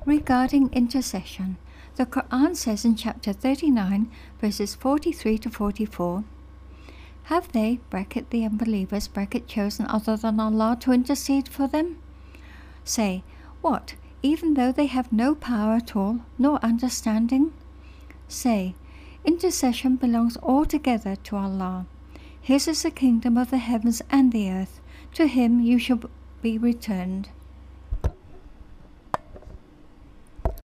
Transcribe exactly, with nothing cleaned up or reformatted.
Regarding intercession, the Quran says in chapter thirty-nine, verses forty-three to forty-four, "Have they, bracket the unbelievers, bracket chosen other than Allah to intercede for them? Say, what, even though they have no power at all, nor understanding? Say, intercession belongs altogether to Allah. His is the kingdom of the heavens and the earth. To him you shall be returned."